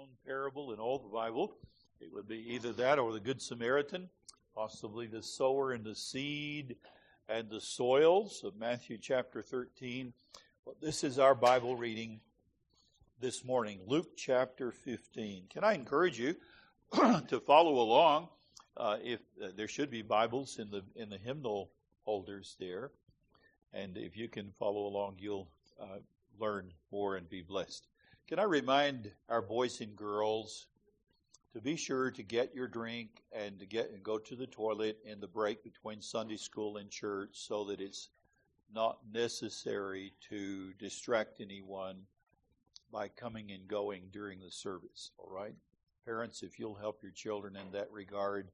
known parable in all the Bible. It would be either that or the Good Samaritan, possibly the sower and the seed and the soils of Matthew chapter 13. But this is our Bible reading this morning, Luke chapter 15. Can I encourage you to follow along? If there should be Bibles in the hymnal holders there, and if you can follow along, you'll learn more and be blessed. Can I remind our boys and girls to be sure to get your drink and go to the toilet in the break between Sunday school and church, so that it's not necessary to distract anyone by coming and going during the service. All right, parents, if you'll help your children in that regard,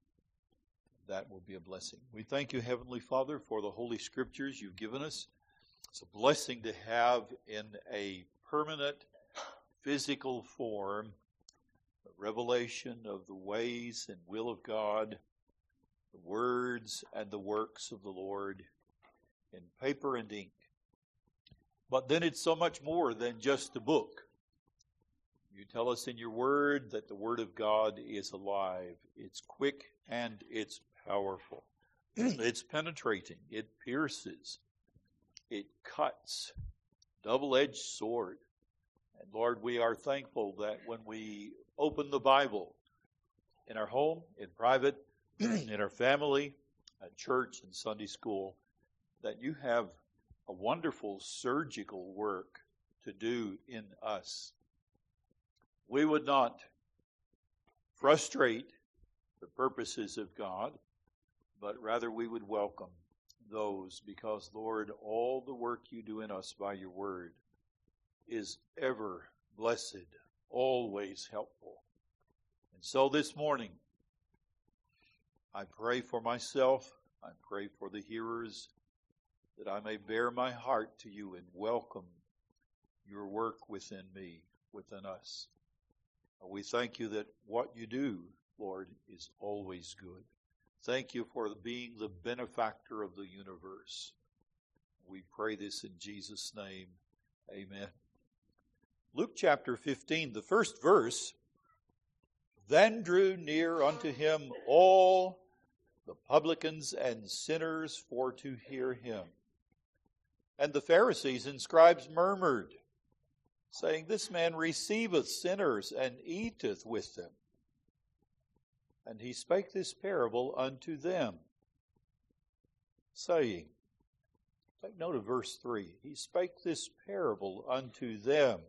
that will be a blessing. We thank you, Heavenly Father, for the Holy Scriptures you've given us. It's a blessing to have in a permanent physical form a revelation of the ways and will of God, the words and the works of the Lord in paper and ink. But then it's so much more than just a book. You tell us in your word that the Word of God is alive. It's quick and it's powerful. It's penetrating. It pierces. It cuts. Double-edged sword. And Lord, we are thankful that when we open the Bible in our home, in private, in our family, at church and Sunday school, that you have a wonderful surgical work to do in us. We would not frustrate the purposes of God, but rather we would welcome those, because, Lord, all the work you do in us by your word is ever blessed, always helpful. And so this morning, I pray for myself, I pray for the hearers, that I may bear my heart to you and welcome your work within me, within us. We thank you that what you do, Lord, is always good. Thank you for being the benefactor of the universe. We pray this in Jesus' name. Amen. Luke chapter 15, the first verse. Then drew near unto him all the publicans and sinners for to hear him. And the Pharisees and scribes murmured, saying, This man receiveth sinners and eateth with them. And he spake this parable unto them, saying, take note of verse 3. He spake this parable unto them.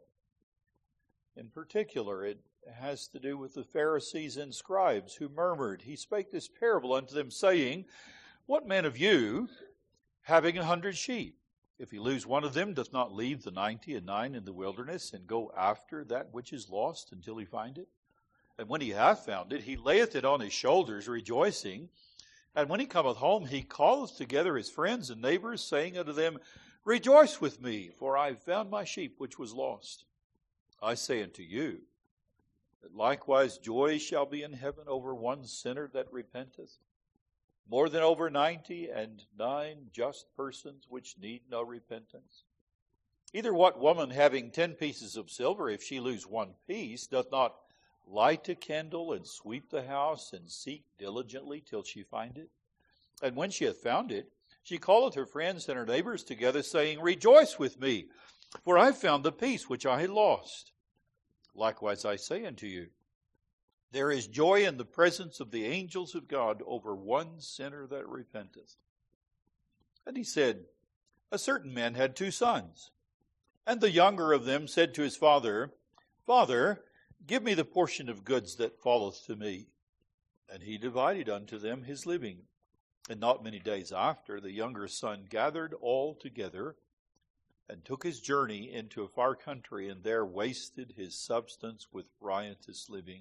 In particular, it has to do with the Pharisees and scribes who murmured. He spake this parable unto them, saying, What man of you, having 100 sheep, if he lose one of them, doth not leave the 99 in the wilderness, and go after that which is lost until he find it? And when he hath found it, he layeth it on his shoulders, rejoicing. And when he cometh home, he calleth together his friends and neighbors, saying unto them, Rejoice with me, for I have found my sheep which was lost. I say unto you, that likewise joy shall be in heaven over one sinner that repenteth, more than over 99 just persons which need no repentance. Either what woman having 10 pieces of silver, if she lose one piece, doth not light a candle and sweep the house and seek diligently till she find it? And when she hath found it, she calleth her friends and her neighbors together, saying, Rejoice with me, for I have found the piece which I had lost. Likewise I say unto you, there is joy in the presence of the angels of God over one sinner that repenteth. And he said, A certain man had 2 sons. And the younger of them said to his father, Father, give me the portion of goods that falleth to me. And he divided unto them his living. And not many days after, the younger son gathered all together, and took his journey into a far country, and there wasted his substance with riotous living.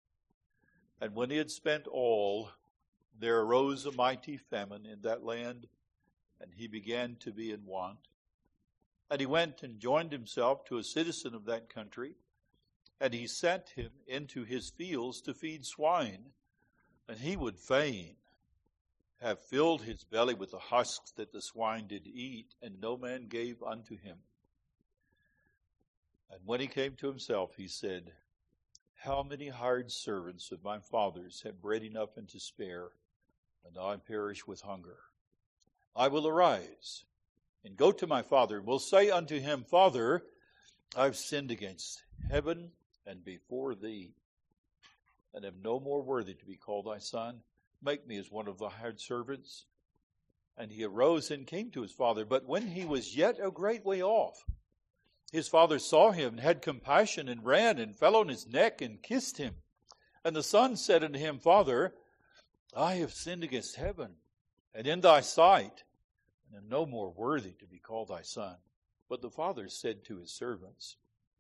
And when he had spent all, there arose a mighty famine in that land, and he began to be in want. And he went and joined himself to a citizen of that country, and he sent him into his fields to feed swine. And he would fain have filled his belly with the husks that the swine did eat, and no man gave unto him. And when he came to himself, he said, how many hired servants of my father's have bread enough and to spare, and I perish with hunger. I will arise and go to my father, and will say unto him, Father, I've sinned against heaven and before thee, and am no more worthy to be called thy son. Make me as one of thy hired servants. And he arose and came to his father. But when he was yet a great way off, his father saw him, and had compassion, and ran, and fell on his neck, and kissed him. And the son said unto him, Father, I have sinned against heaven, and in thy sight, and am no more worthy to be called thy son. But the father said to his servants,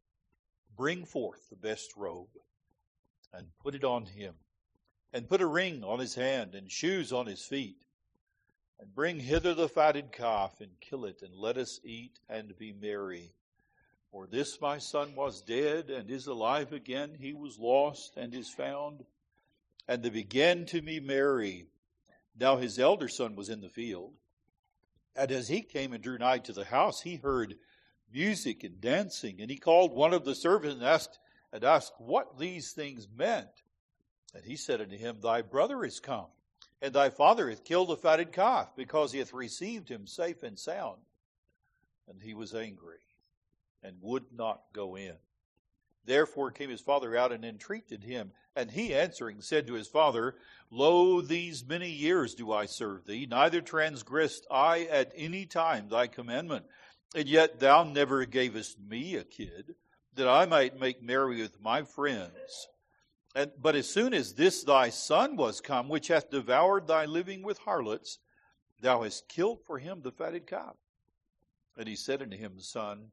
Bring forth the best robe, and put it on him, and put a ring on his hand, and shoes on his feet. And bring hither the fatted calf, and kill it, and let us eat and be merry. For this my son was dead, and is alive again. He was lost, and is found. And they began to be merry. Now his elder son was in the field. And as he came and drew nigh to the house, he heard music and dancing. And he called one of the servants and asked what these things meant. And he said unto him, Thy brother is come, and thy father hath killed the fatted calf, because he hath received him safe and sound. And he was angry, and would not go in. Therefore came his father out and entreated him. And he answering said to his father, Lo, these many years do I serve thee, neither transgressed I at any time thy commandment. And yet thou never gavest me a kid, that I might make merry with my friends. But as soon as this thy son was come, which hath devoured thy living with harlots, thou hast killed for him the fatted calf. And he said unto him, Son,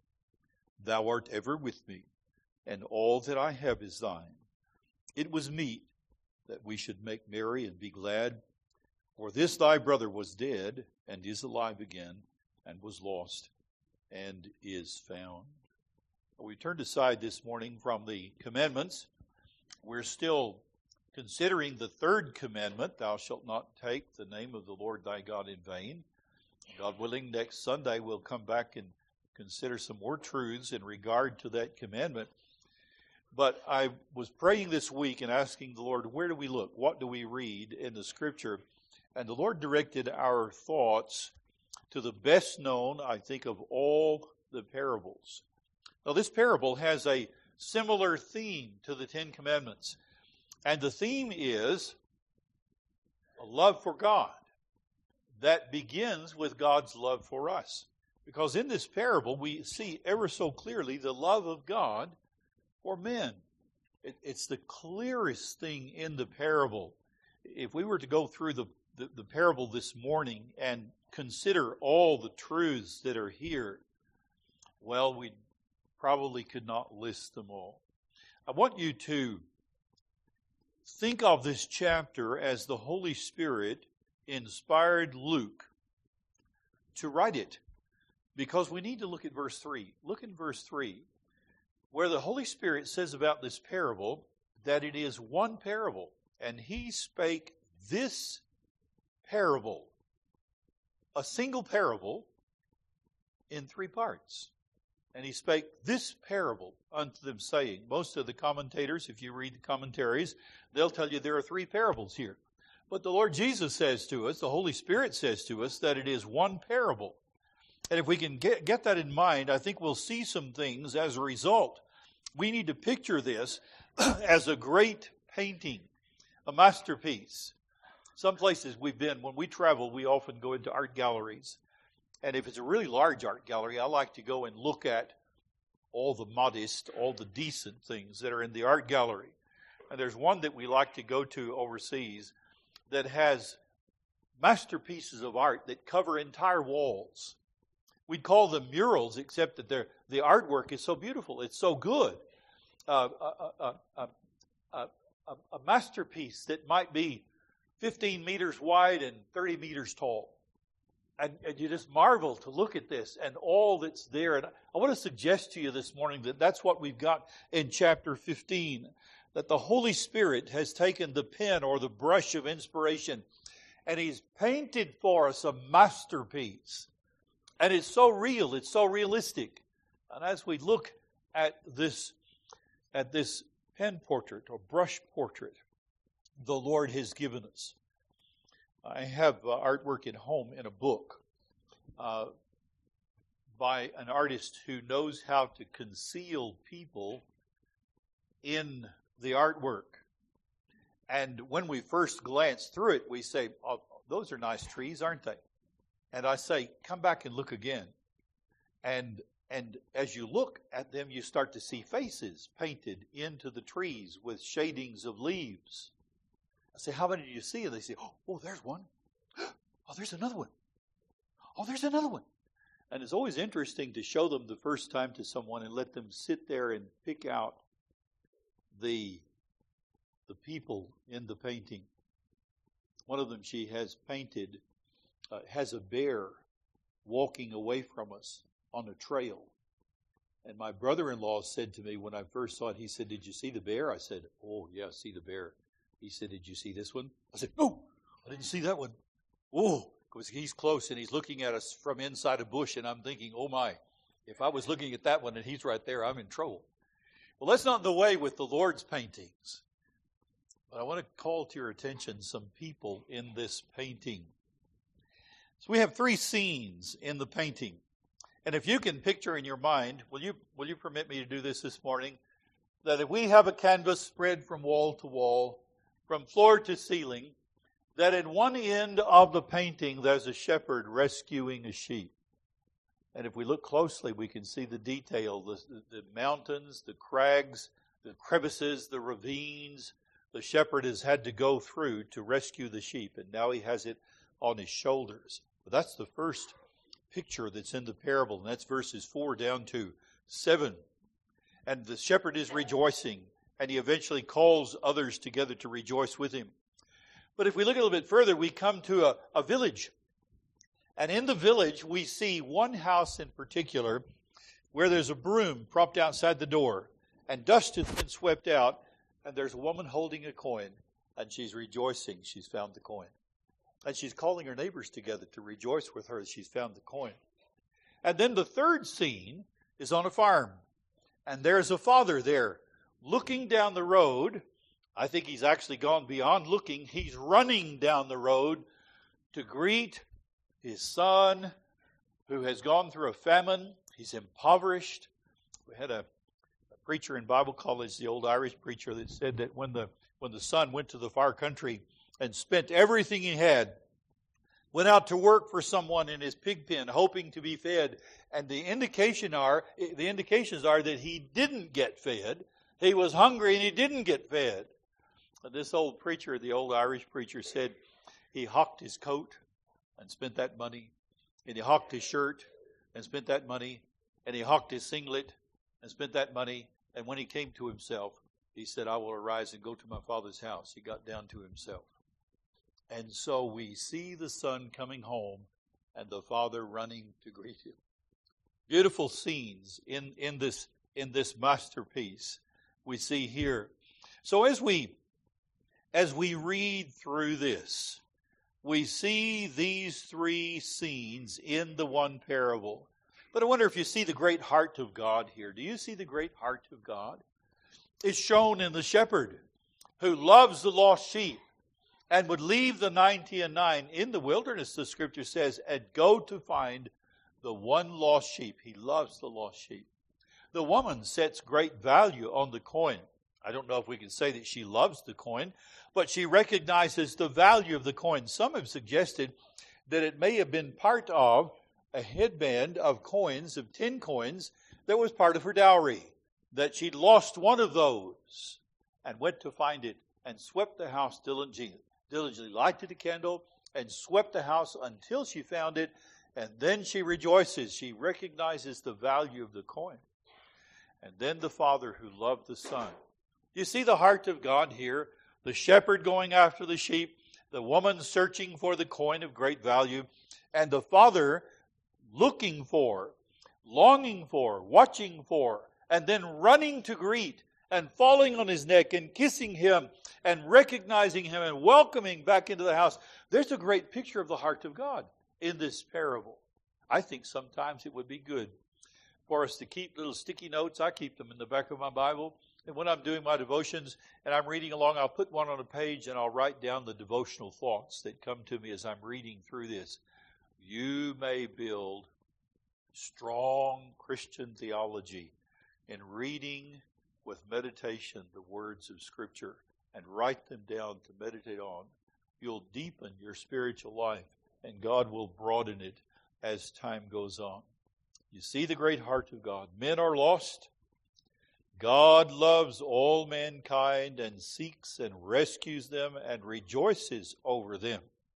thou art ever with me, and all that I have is thine. It was meet that we should make merry and be glad. For this thy brother was dead, and is alive again, and was lost, and is found. We turned aside this morning from the commandments. We're still considering the third commandment, thou shalt not take the name of the Lord thy God in vain. God willing, next Sunday we'll come back and consider some more truths in regard to that commandment. But I was praying this week and asking the Lord, where do we look? What do we read in the Scripture? And the Lord directed our thoughts to the best known, I think, of all the parables. Now, this parable has a similar theme to the Ten Commandments. And the theme is a love for God that begins with God's love for us. Because in this parable, we see ever so clearly the love of God for men. It's the clearest thing in the parable. If we were to go through the parable this morning and consider all the truths that are here, well, we probably could not list them all. I want you to think of this chapter as the Holy Spirit inspired Luke to write it, because we need to look at verse 3. Look in verse 3, where the Holy Spirit says about this parable that it is one parable, and he spake this parable, a single parable in three parts. And he spake this parable unto them, saying, most of the commentators, if you read the commentaries, they'll tell you there are three parables here. But the Lord Jesus says to us, the Holy Spirit says to us, that it is one parable. And if we can get that in mind, I think we'll see some things as a result. We need to picture this as a great painting, a masterpiece. Some places we've been, when we travel, we often go into art galleries. And if it's a really large art gallery, I like to go and look at all the modest, all the decent things that are in the art gallery. And there's one that we like to go to overseas that has masterpieces of art that cover entire walls. We'd call them murals, except that the artwork is so beautiful. It's so good. A masterpiece that might be 15 meters wide and 30 meters tall. And you just marvel to look at this and all that's there. And I want to suggest to you this morning that that's what we've got in chapter 15, that the Holy Spirit has taken the pen or the brush of inspiration and he's painted for us a masterpiece. And it's so real, it's so realistic. And as we look at this pen portrait or brush portrait the Lord has given us. I have artwork at home in a book by an artist who knows how to conceal people in the artwork. And when we first glance through it, we say, oh, those are nice trees, aren't they? And I say, come back and look again. And as you look at them, you start to see faces painted into the trees with shadings of leaves. I say, how many do you see? And they say, oh, there's one. Oh, there's another one. Oh, there's another one. And it's always interesting to show them the first time to someone and let them sit there and pick out the people in the painting. One of them she has painted has a bear walking away from us on a trail. And my brother-in-law said to me when I first saw it, he said, did you see the bear? I said, oh, yeah, I see the bear. He said, did you see this one? I said, no, I didn't see that one. Oh, because he's close and he's looking at us from inside a bush, and I'm thinking, oh my, if I was looking at that one and he's right there, I'm in trouble. Well, that's not the way with the Lord's paintings. But I want to call to your attention some people in this painting. So we have 3 scenes in the painting. And if you can picture in your mind, will you permit me to do this morning? That if we have a canvas spread from wall to wall, from floor to ceiling, that at one end of the painting there's a shepherd rescuing a sheep. And if we look closely, we can see the detail, the mountains, the crags, the crevices, the ravines, the shepherd has had to go through to rescue the sheep, and now he has it on his shoulders. But that's the first picture that's in the parable, and that's verses 4 down to 7. And the shepherd is rejoicing, and he eventually calls others together to rejoice with him. But if we look a little bit further, we come to a village. And in the village, we see one house in particular where there's a broom propped outside the door, and dust has been swept out, and there's a woman holding a coin, and she's rejoicing she's found the coin. And she's calling her neighbors together to rejoice with her that she's found the coin. And then the third scene is on a farm. And there's a father there looking down the road. I think he's actually gone beyond looking. He's running down the road to greet his son who has gone through a famine. He's impoverished. We had a preacher in Bible college, the old Irish preacher, that said that when the son went to the far country and spent everything he had, went out to work for someone in his pig pen, hoping to be fed, and the indications are that he didn't get fed. He was hungry and he didn't get fed. And this old preacher, the old Irish preacher, said he hocked his coat and spent that money, and he hocked his shirt and spent that money, and he hocked his singlet and spent that money, and when he came to himself, he said, I will arise and go to my father's house. He got down to himself. And so we see the son coming home and the father running to greet him. Beautiful scenes in this masterpiece we see here. So as we read through this, we see these 3 scenes in the one parable. But I wonder if you see the great heart of God here. Do you see the great heart of God? It's shown in the shepherd who loves the lost sheep and would leave the 99 in the wilderness, the scripture says, and go to find the one lost sheep. He loves the lost sheep. The woman sets great value on the coin. I don't know if we can say that she loves the coin, but she recognizes the value of the coin. Some have suggested that it may have been part of a headband of coins, of 10 coins, that was part of her dowry, that she'd lost one of those and went to find it and swept the house diligently, lighted a candle and swept the house until she found it, and then she rejoices. She recognizes the value of the coin. And then the father who loved the son. You see the heart of God here, the shepherd going after the sheep, the woman searching for the coin of great value, and the father looking for, longing for, watching for, and then running to greet and falling on his neck and kissing him and recognizing him and welcoming back into the house. There's a great picture of the heart of God in this parable. I think sometimes it would be good for us to keep little sticky notes. I keep them in the back of my Bible And when I'm doing my devotions and I'm reading along, I'll put one on a page and I'll write down the devotional thoughts that come to me as I'm reading through this. You may build strong Christian theology in reading with meditation the words of Scripture and write them down to meditate on. You'll deepen your spiritual life, and God will broaden it as time goes on. You see the great heart of God. Men are lost. God loves all mankind and seeks and rescues them and rejoices over them.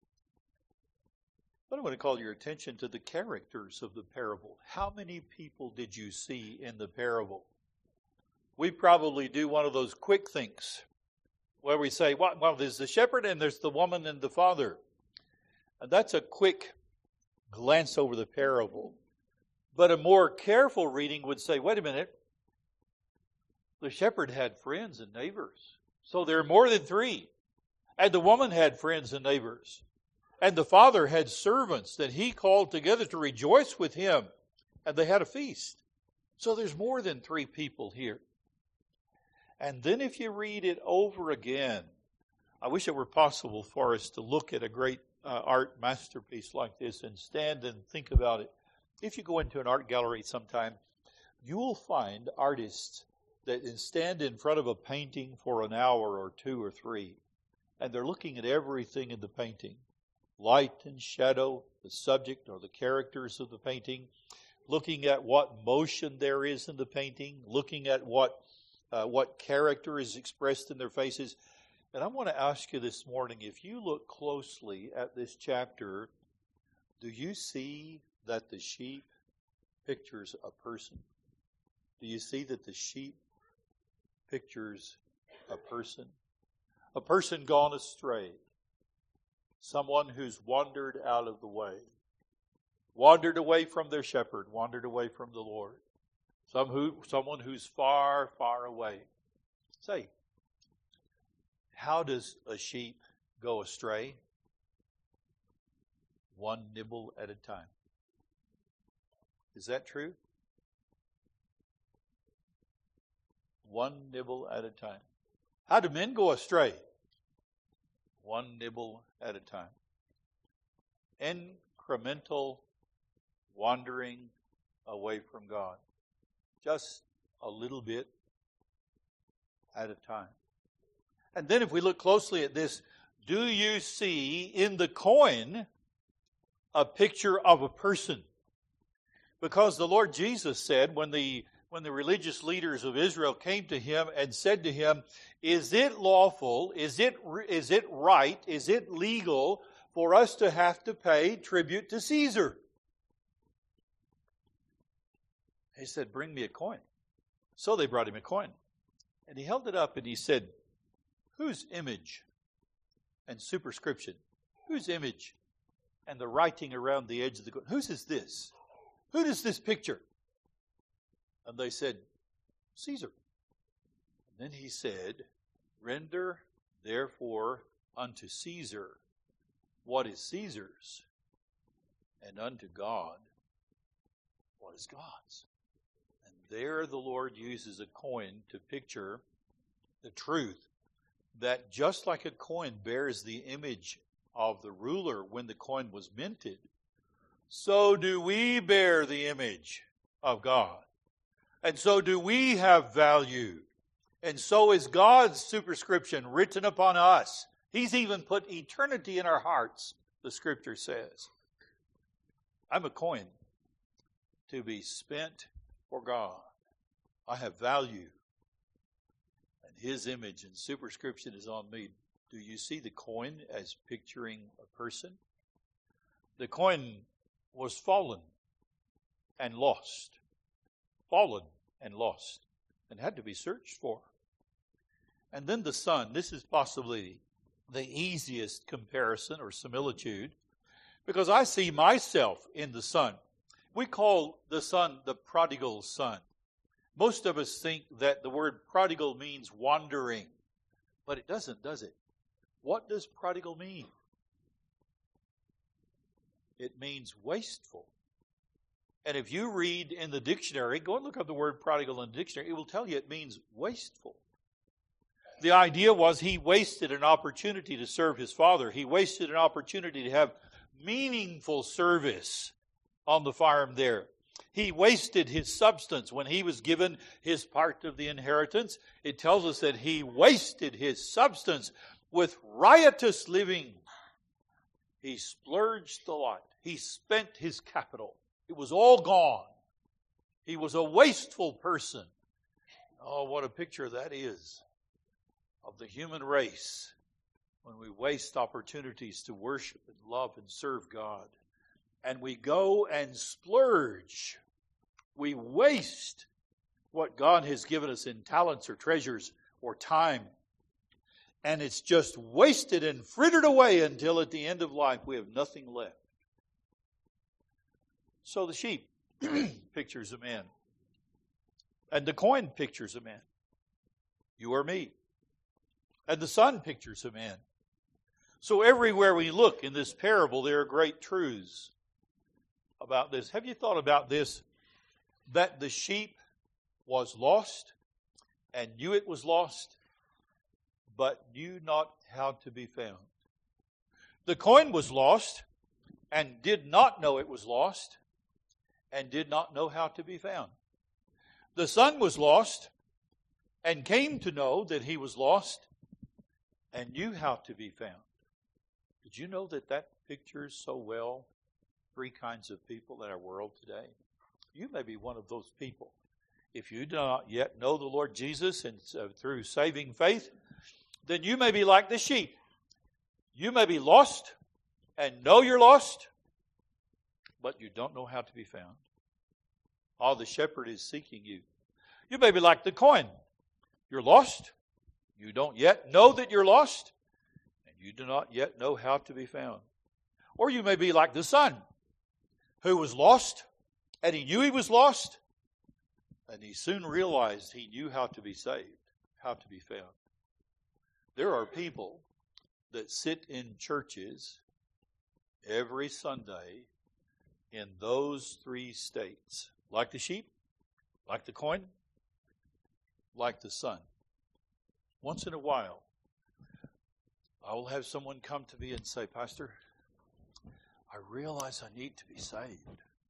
But I want to call your attention to the characters of the parable. How many people did you see in the parable? We probably do one of those quick things where we say, well, there's the shepherd and there's the woman and the father. And that's a quick glance over the parable. But a more careful reading would say, wait a minute, the shepherd had friends and neighbors. So there are more than three. And the woman had friends and neighbors. And the father had servants that he called together to rejoice with him. And they had a feast. So there's more than three people here. And then if you read it over again, I wish it were possible for us to look at a great art masterpiece like this and stand and think about it. If you go into an art gallery sometime, you will find artists that stand in front of a painting for an hour or two or three, and they're looking at everything in the painting. Light and shadow, the subject or the characters of the painting, looking at what motion there is in the painting, looking at what character is expressed in their faces. And I want to ask you this morning, if you look closely at this chapter, do you see that the sheep pictures a person? Do you see that the sheep pictures a person? A person gone astray. Someone who's wandered out of the way. Wandered away from their shepherd. Wandered away from the Lord. Someone who's far, far away. Say, how does a sheep go astray? One nibble at a time. Is that true? One nibble at a time. How do men go astray? One nibble at a time. Incremental wandering away from God. Just a little bit at a time. And then if we look closely at this, do you see in the coin a picture of a person? Because the Lord Jesus said when the religious leaders of Israel came to him and said to him, is it lawful, is it right, is it legal for us to have to pay tribute to Caesar? He said, bring me a coin. So they brought him a coin. And he held it up and he said, whose image and superscription? Whose image? And the writing around the edge of the coin. Whose is this? Who does this picture? And they said, Caesar. And then he said, render therefore unto Caesar what is Caesar's, and unto God what is God's. And there the Lord uses a coin to picture the truth that just like a coin bears the image of the ruler when the coin was minted, so do we bear the image of God. And so do we have value. And so is God's superscription written upon us. He's even put eternity in our hearts, the Scripture says. I'm a coin to be spent for God. I have value. And His image and superscription is on me. Do you see the coin as picturing a person? The coin was fallen and lost. Fallen and lost. And had to be searched for. And then the sun. This is possibly the easiest comparison or similitude, because I see myself in the son. We call the son the prodigal son. Most of us think that the word prodigal means wandering, but it doesn't, does it? What does prodigal mean? It means wasteful. And if you read in the dictionary, go and look up the word prodigal in the dictionary, it will tell you it means wasteful. The idea was he wasted an opportunity to serve his father. He wasted an opportunity to have meaningful service on the farm there. He wasted his substance when he was given his part of the inheritance. It tells us that he wasted his substance with riotous living. He splurged the lot. He spent his capital. It was all gone. He was a wasteful person. Oh, what a picture that is of the human race when we waste opportunities to worship and love and serve God. And we go and splurge. We waste what God has given us in talents or treasures or time. And it's just wasted and frittered away until at the end of life we have nothing left. So the sheep pictures a man. And the coin pictures a man. You or me. And the sun pictures a man. So everywhere we look in this parable, there are great truths about this. Have you thought about this? That the sheep was lost and knew it was lost, but knew not how to be found. The coin was lost and did not know it was lost and did not know how to be found. The son was lost and came to know that he was lost and knew how to be found. Did you know that that pictures so well three kinds of people in our world today? You may be one of those people. If you do not yet know the Lord Jesus and through saving faith, then you may be like the sheep. You may be lost and know you're lost, but you don't know how to be found. Oh, the shepherd is seeking you. You may be like the coin. You're lost. You don't yet know that you're lost, and you do not yet know how to be found. Or you may be like the son, who was lost, and he knew he was lost, and he soon realized he knew how to be saved, how to be found. There are people that sit in churches every Sunday in those three states, like the sheep, like the coin, like the son. Once in a while, I will have someone come to me and say, Pastor, I realize I need to be saved.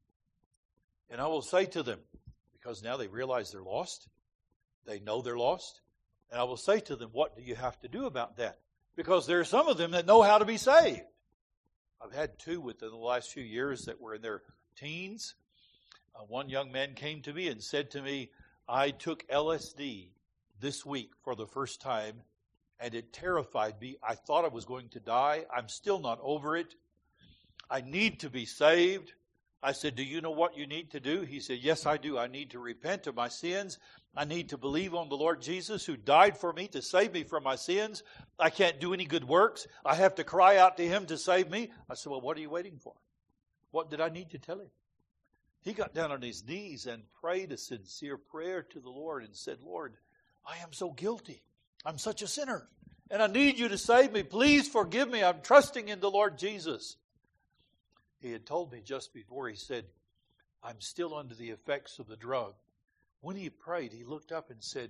And I will say to them, because now they realize they're lost, they know they're lost, and I will say to them, what do you have to do about that? Because there are some of them that know how to be saved. I've had two within the last few years that were in their teens. One young man came to me and said to me, I took LSD this week for the first time, and it terrified me. I thought I was going to die. I'm still not over it. I need to be saved. I said, do you know what you need to do? He said, yes, I do. I need to repent of my sins. I need to believe on the Lord Jesus who died for me to save me from my sins. I can't do any good works. I have to cry out to Him to save me. I said, well, what are you waiting for? What did I need to tell him? He got down on his knees and prayed a sincere prayer to the Lord and said, Lord, I am so guilty. I'm such a sinner. And I need you to save me. Please forgive me. I'm trusting in the Lord Jesus. He had told me just before, he said, I'm still under the effects of the drug. When he prayed, he looked up and said,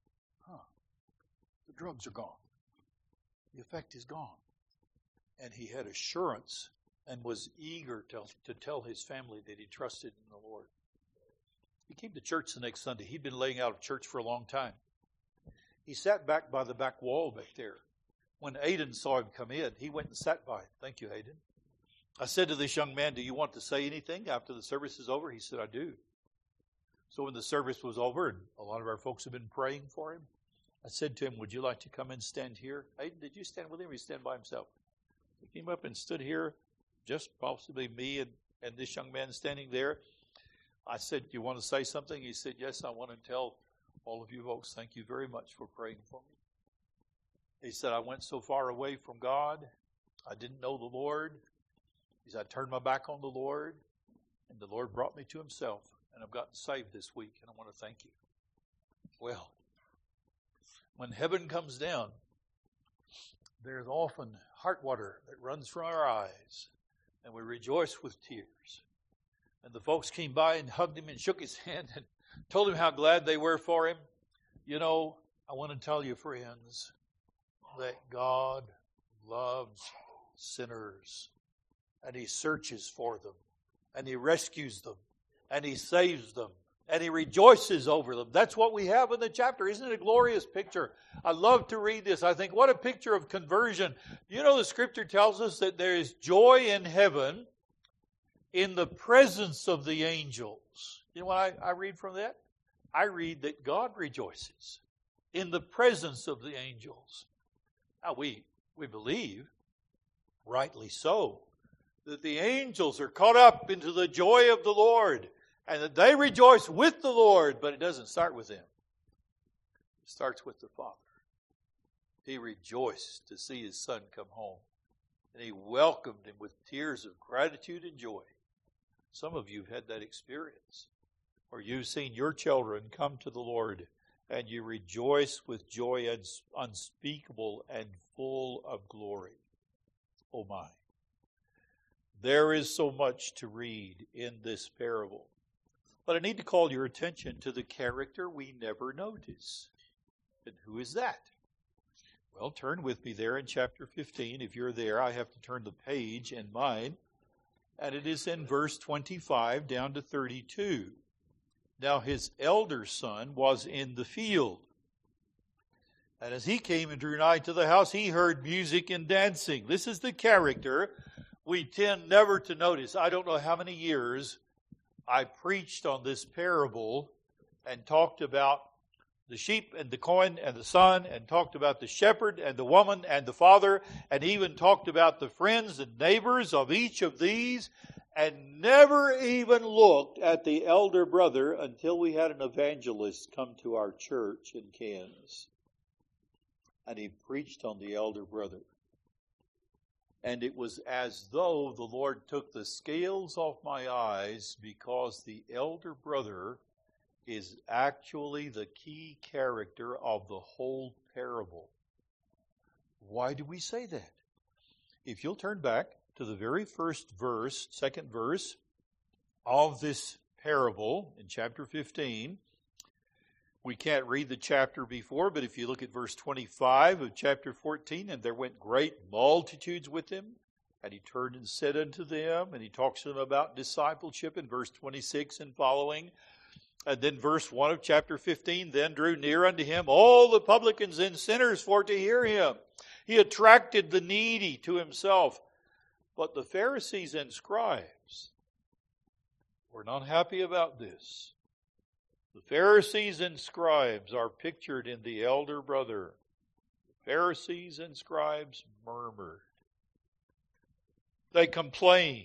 the drugs are gone. The effect is gone. And he had assurance and was eager to tell his family that he trusted in the Lord. He came to church the next Sunday. He'd been laying out of church for a long time. He sat back by the back wall back there. When Aiden saw him come in, he went and sat by him. Thank you, Aiden. I said to this young man, do you want to say anything after the service is over? He said, I do. So when the service was over, and a lot of our folks have been praying for him, I said to him, would you like to come and stand here? Aiden, did you stand with him or did he stand by himself? He came up and stood here, just possibly me and this young man standing there. I said, do you want to say something? He said, yes, I want to tell all of you folks, thank you very much for praying for me. He said, I went so far away from God. I didn't know the Lord. He said, I turned my back on the Lord, and the Lord brought me to Himself, and I've gotten saved this week, and I want to thank you. Well, when heaven comes down, there's often heart water that runs from our eyes, and we rejoice with tears. And the folks came by and hugged him and shook his hand and told him how glad they were for him. You know, I want to tell you, friends, that God loves sinners. And He searches for them. And He rescues them. And He saves them. And He rejoices over them. That's what we have in the chapter. Isn't it a glorious picture? I love to read this. I think, what a picture of conversion. You know, the Scripture tells us that there is joy in heaven in the presence of the angels. You know what I read from that? I read that God rejoices in the presence of the angels. Now, we believe, rightly so, that the angels are caught up into the joy of the Lord and that they rejoice with the Lord, but it doesn't start with them. It starts with the Father. He rejoiced to see His Son come home, and He welcomed Him with tears of gratitude and joy. Some of you have had that experience, or you've seen your children come to the Lord, and you rejoice with joy unspeakable and full of glory. Oh my. There is so much to read in this parable. But I need to call your attention to the character we never notice. And who is that? Well, turn with me there in chapter 15. If you're there, I have to turn the page in mine. And it is in verse 25 down to 32. Now his elder son was in the field. And as he came and drew nigh to the house, he heard music and dancing. This is the character we tend never to notice. I don't know how many years I preached on this parable and talked about the sheep and the coin and the son, and talked about the shepherd and the woman and the father, and even talked about the friends and neighbors of each of these, and never even looked at the elder brother until we had an evangelist come to our church in Kansas. And he preached on the elder brother. And it was as though the Lord took the scales off my eyes, because the elder brother is actually the key character of the whole parable. Why do we say that? If you'll turn back to the very first verse, second verse of this parable in chapter 15, we can't read the chapter before, but if you look at verse 25 of chapter 14, and there went great multitudes with him, and he turned and said unto them, and he talks to them about discipleship in verse 26 and following. And then verse 1 of chapter 15, then drew near unto him all the publicans and sinners for to hear him. He attracted the needy to himself. But the Pharisees and scribes were not happy about this. The Pharisees and scribes are pictured in the elder brother. The Pharisees and scribes murmured. They complained.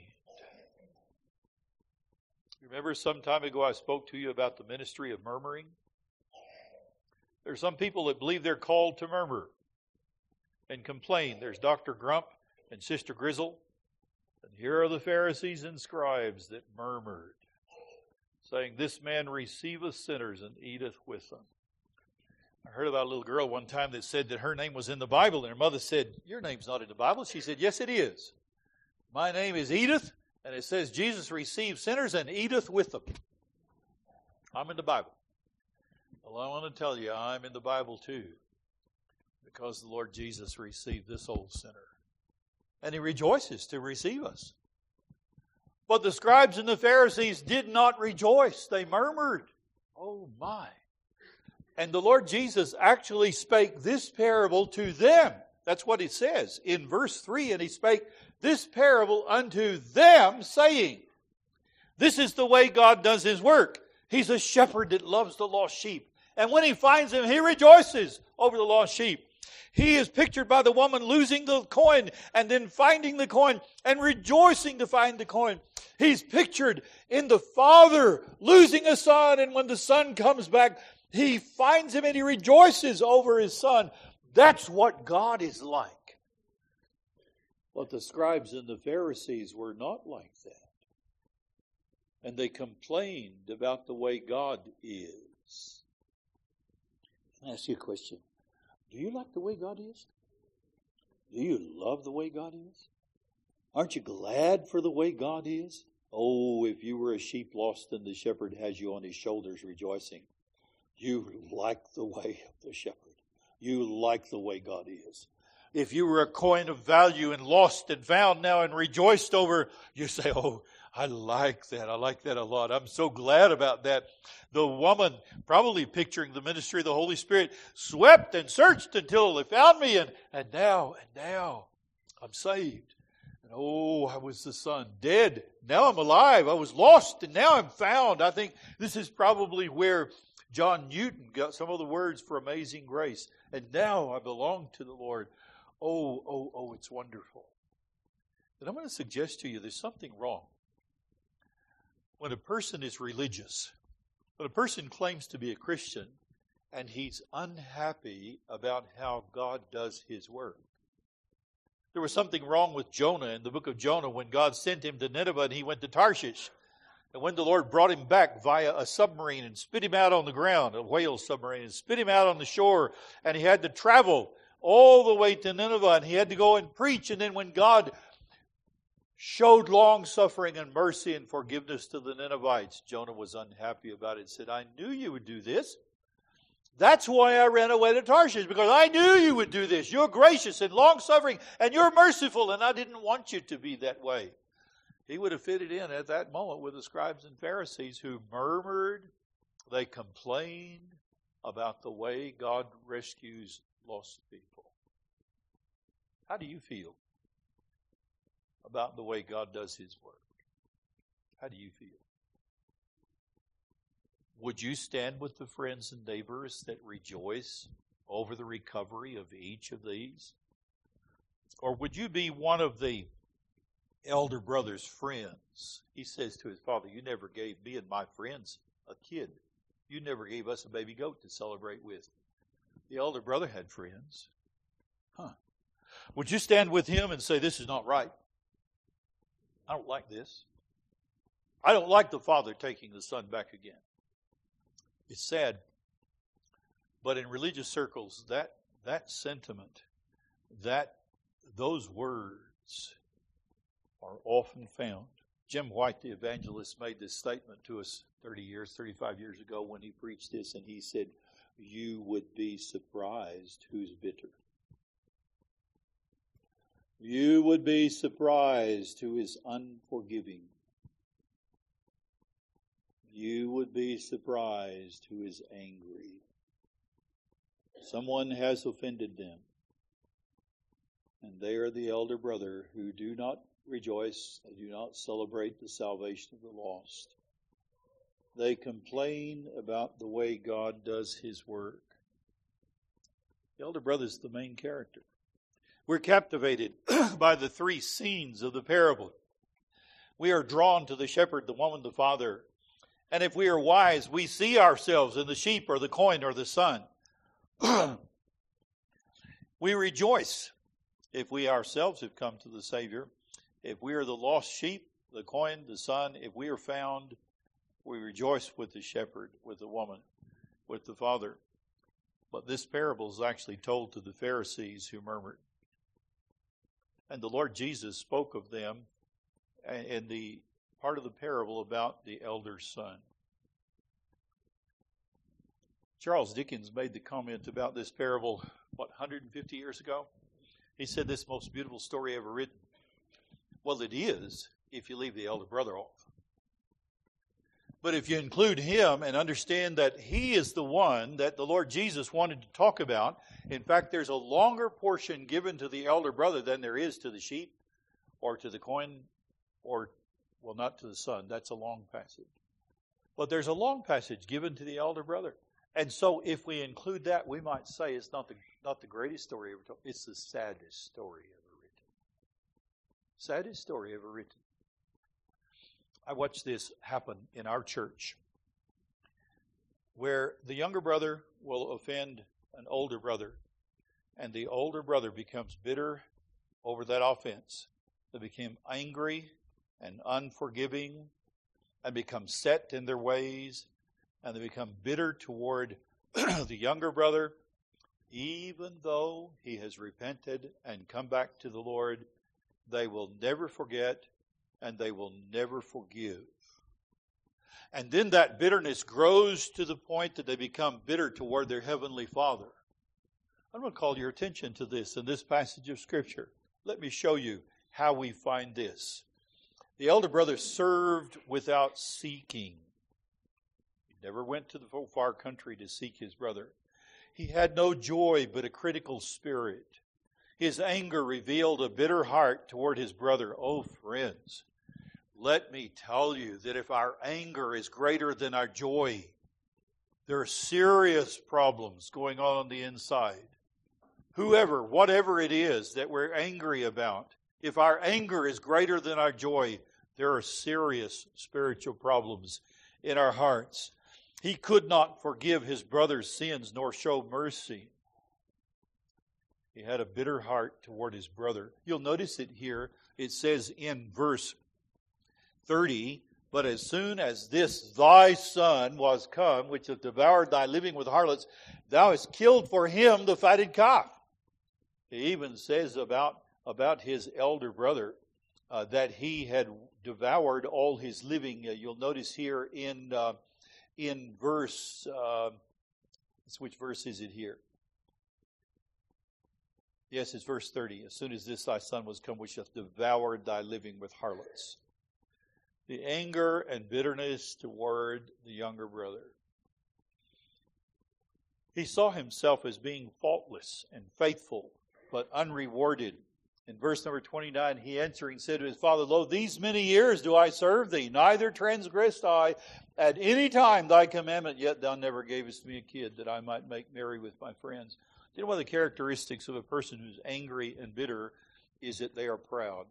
Remember some time ago I spoke to you about the ministry of murmuring? There are some people that believe they're called to murmur and complain. There's Dr. Grump and Sister Grizzle. And here are the Pharisees and scribes that murmured, saying, this man receiveth sinners and eateth with them. I heard about a little girl one time that said that her name was in the Bible, and her mother said, your name's not in the Bible. She said, yes, it is. My name is Edith, and it says Jesus received sinners and eateth with them. I'm in the Bible. Well, I want to tell you, I'm in the Bible too, because the Lord Jesus received this old sinner. And He rejoices to receive us. But the scribes and the Pharisees did not rejoice. They murmured. Oh my. And the Lord Jesus actually spake this parable to them. That's what it says in verse 3. And He spake this parable unto them, saying, this is the way God does His work. He's a shepherd that loves the lost sheep. And when He finds them, He rejoices over the lost sheep. He is pictured by the woman losing the coin and then finding the coin and rejoicing to find the coin. He's pictured in the father losing a son, and when the son comes back, he finds him and he rejoices over his son. That's what God is like. But the scribes and the Pharisees were not like that. And they complained about the way God is. Can I ask you a question? Do you like the way God is? Do you love the way God is? Aren't you glad for the way God is? Oh, if you were a sheep lost and the shepherd has you on his shoulders rejoicing, you like the way of the shepherd. You like the way God is. If you were a coin of value and lost and found now and rejoiced over, you say, oh, I like that. I like that a lot. I'm so glad about that. The woman, probably picturing the ministry of the Holy Spirit, swept and searched until they found me. And now I'm saved. And oh, I was the son, dead. Now I'm alive. I was lost and now I'm found. I think this is probably where John Newton got some of the words for Amazing Grace. And now I belong to the Lord. Oh, it's wonderful. But I'm going to suggest to you there's something wrong. When a person is religious, when a person claims to be a Christian, and he's unhappy about how God does his work. There was something wrong with Jonah in the book of Jonah when God sent him to Nineveh and he went to Tarshish. And when the Lord brought him back via a submarine and spit him out on the ground, a whale submarine, and spit him out on the shore, and he had to travel all the way to Nineveh, and he had to go and preach. And then when God showed long suffering and mercy and forgiveness to the Ninevites, Jonah was unhappy about it. He said, I knew you would do this. That's why I ran away to Tarshish, because I knew you would do this. You're gracious and long suffering, and you're merciful, and I didn't want you to be that way. He would have fitted in at that moment with the scribes and Pharisees who murmured, they complained about the way God rescues lost people. How do you feel about the way God does his work? How do you feel? Would you stand with the friends and neighbors that rejoice over the recovery of each of these? Or would you be one of the elder brother's friends? He says to his father, you never gave me and my friends a kid. You never gave us a baby goat to celebrate with. The elder brother had friends. Would you stand with him and say, this is not right? I don't like this. I don't like the father taking the son back again. It's sad. But in religious circles, that sentiment, those words are often found. Jim White, the evangelist, made this statement to us 35 years ago when he preached this, and he said, you would be surprised who's bitter. You would be surprised who is unforgiving. You would be surprised who is angry. Someone has offended them. And they are the elder brother who do not rejoice, they do not celebrate the salvation of the lost. They complain about the way God does his work. The elder brother is the main character. We're captivated by the three scenes of the parable. We are drawn to the shepherd, the woman, the father. And if we are wise, we see ourselves in the sheep or the coin or the son. We rejoice if we ourselves have come to the Savior. If we are the lost sheep, the coin, the son, if we are found, we rejoice with the shepherd, with the woman, with the father. But this parable is actually told to the Pharisees who murmured. And the Lord Jesus spoke of them in the part of the parable about the elder son. Charles Dickens made the comment about this parable, 150 years ago? He said, this most beautiful story ever written. Well, it is, if you leave the elder brother off. But if you include him and understand that he is the one that the Lord Jesus wanted to talk about, in fact, there's a longer portion given to the elder brother than there is to the sheep or to the coin or, well, not to the son. That's a long passage. But there's a long passage given to the elder brother. And so if we include that, we might say it's not the greatest story ever told. It's the saddest story ever written. Saddest story ever written. I watched this happen in our church where the younger brother will offend an older brother, and the older brother becomes bitter over that offense. They become angry and unforgiving and become set in their ways, and they become bitter toward the younger brother, even though he has repented and come back to the Lord. They will never forget and they will never forgive. And then that bitterness grows to the point that they become bitter toward their Heavenly Father. I'm going to call your attention to this in this passage of Scripture. Let me show you how we find this. The elder brother served without seeking. He never went to the far country to seek his brother. He had no joy but a critical spirit. His anger revealed a bitter heart toward his brother. Oh, friends, let me tell you that if our anger is greater than our joy, there are serious problems going on the inside. Whoever, whatever it is that we're angry about, if our anger is greater than our joy, there are serious spiritual problems in our hearts. He could not forgive his brother's sins nor show mercy. He had a bitter heart toward his brother. You'll notice it here. It says in verse 30, "But as soon as this thy son was come, which hath devoured thy living with harlots, thou hast killed for him the fatted calf." He even says about his elder brother that he had devoured all his living. You'll notice here in verse, which verse is it here? Yes, it's verse 30. "As soon as this thy son was come, which hath devoured thy living with harlots." The anger and bitterness toward the younger brother. He saw himself as being faultless and faithful, but unrewarded. In verse number 29, he answering said to his father, "Lo, these many years do I serve thee, neither transgressed I at any time thy commandment, yet thou never gavest me a kid, that I might make merry with my friends." You know, one of the characteristics of a person who's angry and bitter is that they are proud.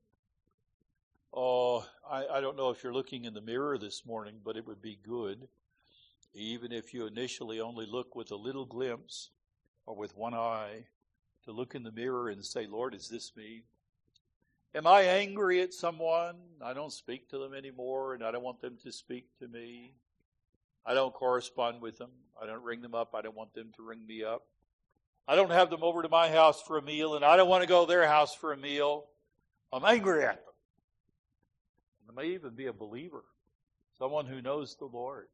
Oh, I don't know if you're looking in the mirror this morning, but it would be good, even if you initially only look with a little glimpse or with one eye, to look in the mirror and say, "Lord, is this me? Am I angry at someone? I don't speak to them anymore, and I don't want them to speak to me. I don't correspond with them. I don't ring them up. I don't want them to ring me up. I don't have them over to my house for a meal, and I don't want to go to their house for a meal. I'm angry at them." There may even be a believer, someone who knows the Lord.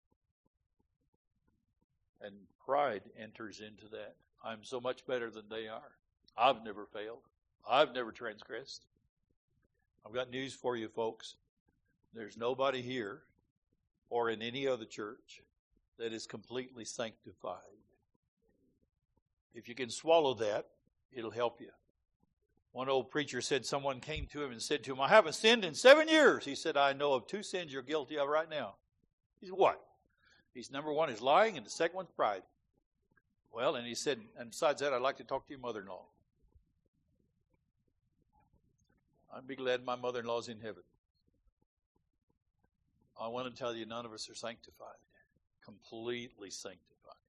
And pride enters into that. I'm so much better than they are. I've never failed. I've never transgressed. I've got news for you, folks. There's nobody here or in any other church that is completely sanctified. If you can swallow that, it'll help you. One old preacher said someone came to him and said to him, "I haven't sinned in 7 years. He said, "I know of 2 sins you're guilty of right now." He said, "What?" He said, "Number 1 is lying, and the second one's pride." Well, and he said, "And besides that, I'd like to talk to your mother-in-law." I'd be glad my mother-in-law's in heaven. I want to tell you, none of us are sanctified. Completely sanctified.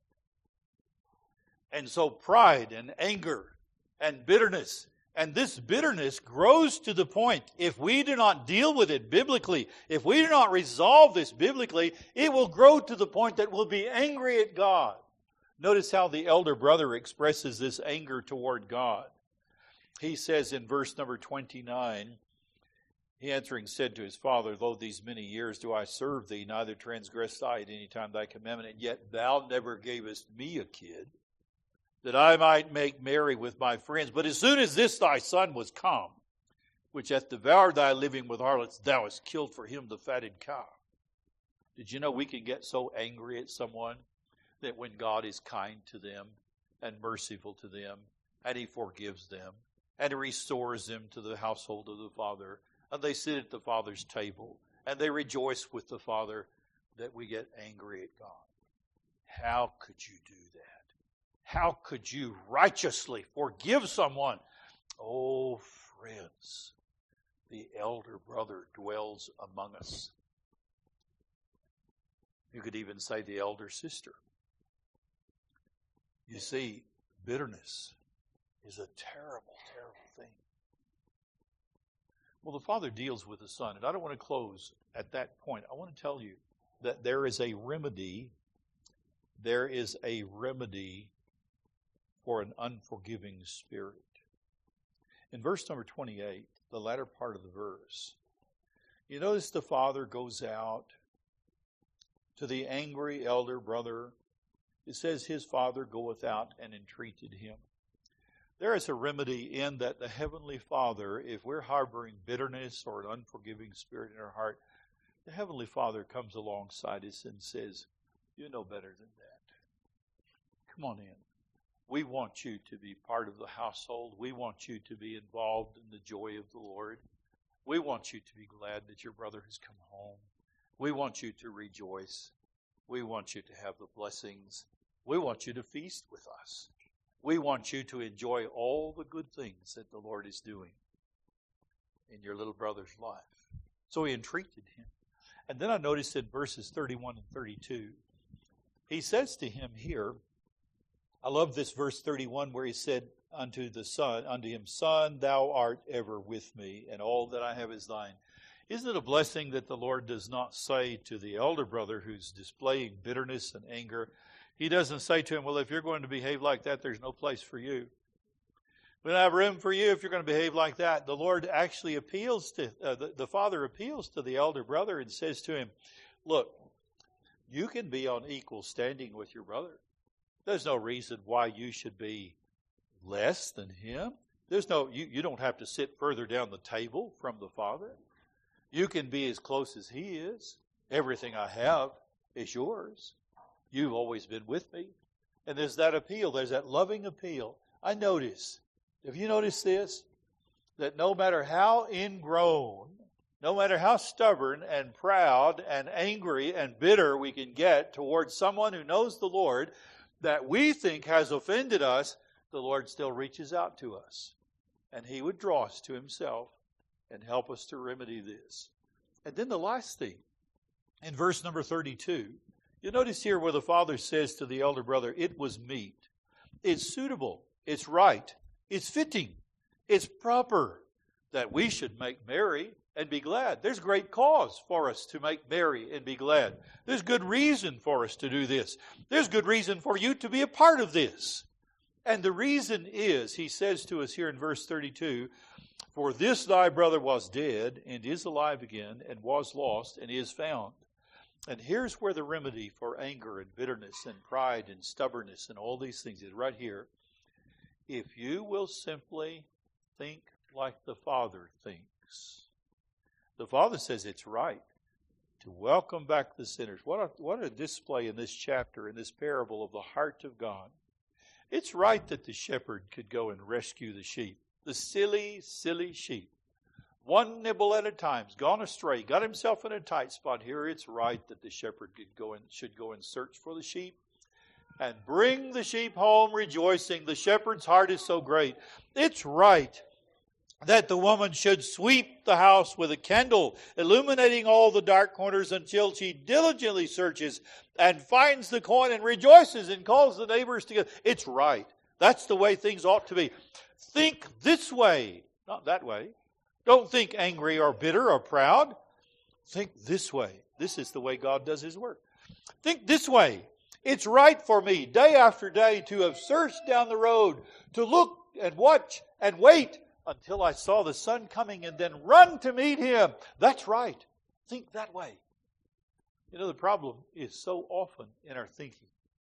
And so pride and anger and bitterness, and this bitterness grows to the point, if we do not deal with it biblically, if we do not resolve this biblically, it will grow to the point that we'll be angry at God. Notice how the elder brother expresses this anger toward God. He says in verse number 29, he answering said to his father, "Lo, these many years do I serve thee, neither transgressed I at any time thy commandment, and yet thou never gavest me a kid, that I might make merry with my friends. But as soon as this thy son was come, which hath devoured thy living with harlots, thou hast killed for him the fatted calf." Did you know we can get so angry at someone that when God is kind to them and merciful to them, and He forgives them, and He restores them to the household of the Father, and they sit at the Father's table, and they rejoice with the Father, that we get angry at God? How could you do that? How could you righteously forgive someone? Oh, friends, the elder brother dwells among us. You could even say the elder sister. You see, bitterness is a terrible, terrible thing. Well, the Father deals with the Son, and I don't want to close at that point. I want to tell you that there is a remedy. There is a remedy for an unforgiving spirit. In verse number 28, the latter part of the verse, You notice the father goes out to the angry elder brother. It says his father goeth out and entreated him. There is a remedy in that the Heavenly Father, if we're harboring bitterness or an unforgiving spirit in our heart, the Heavenly Father comes alongside us and says, you know better than that. Come on in. We want you to be part of the household. We want you to be involved in the joy of the Lord. We want you to be glad that your brother has come home. We want you to rejoice. We want you to have the blessings. We want you to feast with us. We want you to enjoy all the good things that the Lord is doing in your little brother's life. So he entreated him. And then I noticed in verses 31 and 32, he says to him here, I love this verse 31 where he said unto him, Son, thou art ever with me, and all that I have is thine. Isn't it a blessing that the Lord does not say to the elder brother who's displaying bitterness and anger, he doesn't say to him, well, if you're going to behave like that, there's no place for you. We don't have room for you if you're going to behave like that. The Lord actually appeals to, the father appeals to the elder brother and says to him, look, you can be on equal standing with your brother. There's no reason why you should be less than him. You don't have to sit further down the table from the Father. You can be as close as he is. Everything I have is yours. You've always been with me. And there's that appeal. There's that loving appeal. I notice, have you noticed this? That no matter how ingrown, no matter how stubborn and proud and angry and bitter we can get towards someone who knows the Lord that we think has offended us, the Lord still reaches out to us. And he would draw us to himself and help us to remedy this. And then the last thing, in verse number 32, you notice here where the father says to the elder brother, it was meet, it's suitable, it's right, it's fitting, it's proper that we should make merry and be glad. There's great cause for us to make merry and be glad. There's good reason for us to do this. There's good reason for you to be a part of this. And the reason is, he says to us here in verse 32, for this thy brother was dead and is alive again, and was lost and is found. And here's where the remedy for anger and bitterness and pride and stubbornness and all these things is right here. If you will simply think like the Father thinks. The Father says it's right to welcome back the sinners. What a display in this chapter, in this parable of the heart of God. It's right that the shepherd could go and rescue the sheep. The silly, silly sheep. One nibble at a time, gone astray, got himself in a tight spot here. It's right that the shepherd should go and search for the sheep and bring the sheep home rejoicing. The shepherd's heart is so great. It's right that the woman should sweep the house with a candle, illuminating all the dark corners until she diligently searches and finds the coin and rejoices and calls the neighbors together. It's right. That's the way things ought to be. Think this way, not that way. Don't think angry or bitter or proud. Think this way. This is the way God does his work. Think this way. It's right for me day after day to have searched down the road, to look and watch and wait until I saw the sun coming and then run to meet him. That's right. Think that way. You know, the problem is so often in our thinking.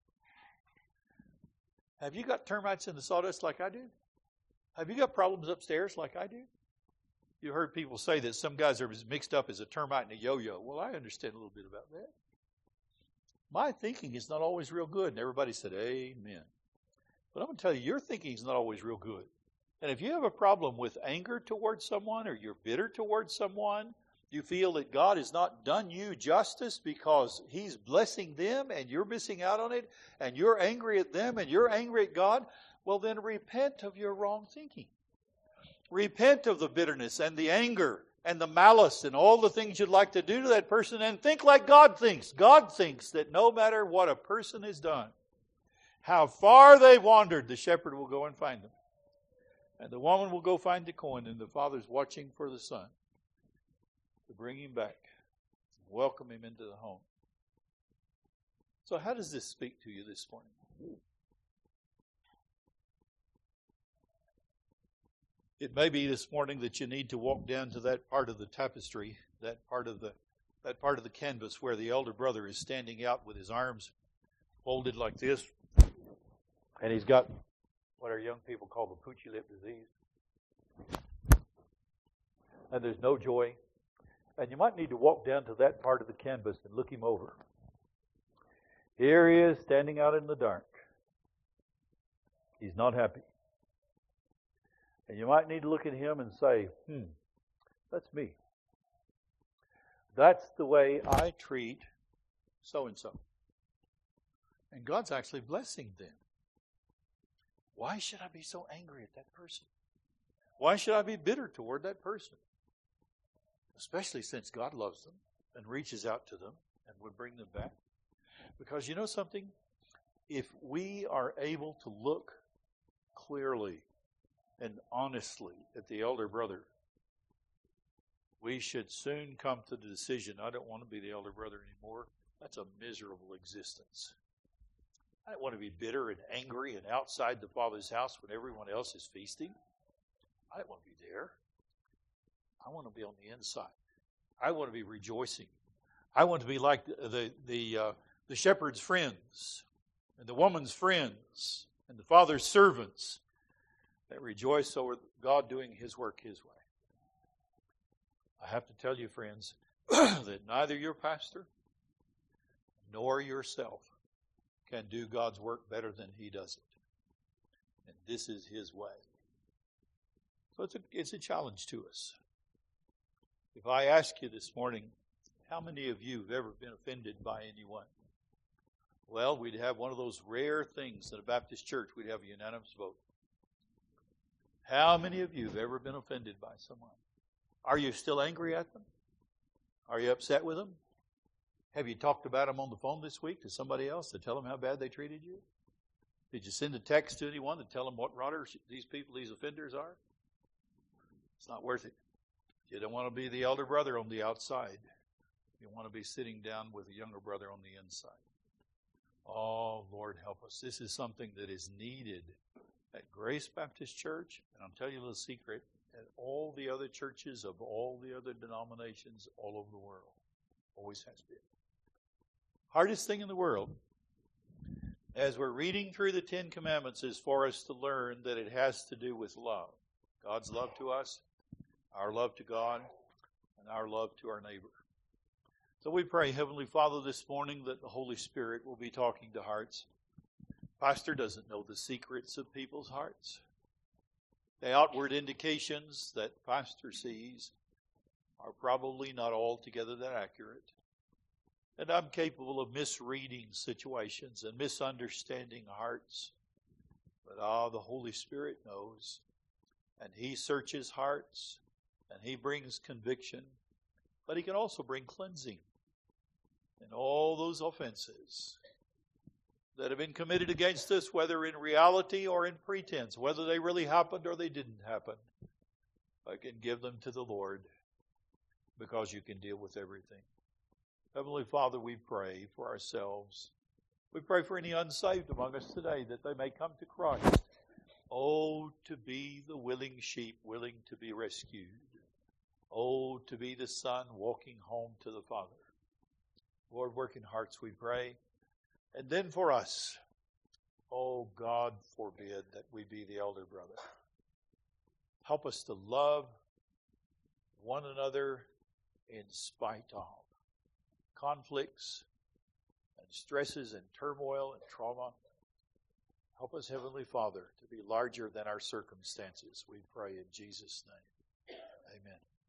Have you got termites in the sawdust like I do? Have you got problems upstairs like I do? You heard people say that some guys are as mixed up as a termite and a yo-yo. Well, I understand a little bit about that. My thinking is not always real good. And everybody said, amen. But I'm going to tell you, your thinking is not always real good. And if you have a problem with anger towards someone, or you're bitter towards someone, you feel that God has not done you justice because he's blessing them and you're missing out on it, and you're angry at them and you're angry at God, well then repent of your wrong thinking. Repent of the bitterness and the anger and the malice and all the things you'd like to do to that person, and think like God thinks. God thinks that no matter what a person has done, how far they've wandered, the shepherd will go and find them. And the woman will go find the coin, and the father's watching for the son to bring him back, welcome him into the home. So how does this speak to you this morning? It may be this morning that you need to walk down to that part of the tapestry, that part of the canvas where the elder brother is standing out with his arms folded like this, and he's got what our young people call the poochy lip disease. And there's no joy. And you might need to walk down to that part of the canvas and look him over. Here he is standing out in the dark. He's not happy. And you might need to look at him and say, that's me. That's the way I treat so-and-so. And God's actually blessing them. Why should I be so angry at that person? Why should I be bitter toward that person? Especially since God loves them and reaches out to them and would bring them back. Because you know something? If we are able to look clearly and honestly at the elder brother, we should soon come to the decision, I don't want to be the elder brother anymore. That's a miserable existence. I don't want to be bitter and angry and outside the Father's house when everyone else is feasting. I don't want to be there. I want to be on the inside. I want to be rejoicing. I want to be like the shepherd's friends and the woman's friends and the Father's servants that rejoice over God doing His work His way. I have to tell you, friends, that neither your pastor nor yourself can do God's work better than He does it. And this is His way. So it's a challenge to us. If I ask you this morning, how many of you have ever been offended by anyone? Well, we'd have one of those rare things in a Baptist church. We'd have a unanimous vote. How many of you have ever been offended by someone? Are you still angry at them? Are you upset with them? Have you talked about them on the phone this week to somebody else to tell them how bad they treated you? Did you send a text to anyone to tell them what rotters these people, these offenders are? It's not worth it. You don't want to be the elder brother on the outside. You want to be sitting down with a younger brother on the inside. Oh, Lord, help us. This is something that is needed at Grace Baptist Church, and I'll tell you a little secret, at all the other churches of all the other denominations all over the world. Always has been. Hardest thing in the world, as we're reading through the Ten Commandments, is for us to learn that it has to do with love. God's love to us, our love to God, and our love to our neighbor. So we pray, Heavenly Father, this morning that the Holy Spirit will be talking to hearts. Pastor doesn't know the secrets of people's hearts. The outward indications that pastor sees are probably not altogether that accurate. And I'm capable of misreading situations and misunderstanding hearts. But the Holy Spirit knows. And He searches hearts. And He brings conviction. But He can also bring cleansing. And all those offenses that have been committed against us, whether in reality or in pretense, whether they really happened or they didn't happen, I can give them to the Lord because you can deal with everything. Heavenly Father, we pray for ourselves. We pray for any unsaved among us today that they may come to Christ. Oh, to be the willing sheep, willing to be rescued. Oh, to be the son walking home to the Father. Lord, work in hearts, we pray. And then for us, oh, God forbid that we be the elder brother. Help us to love one another in spite of conflicts and stresses and turmoil and trauma. Help us, Heavenly Father, to be larger than our circumstances. We pray in Jesus' name. Amen.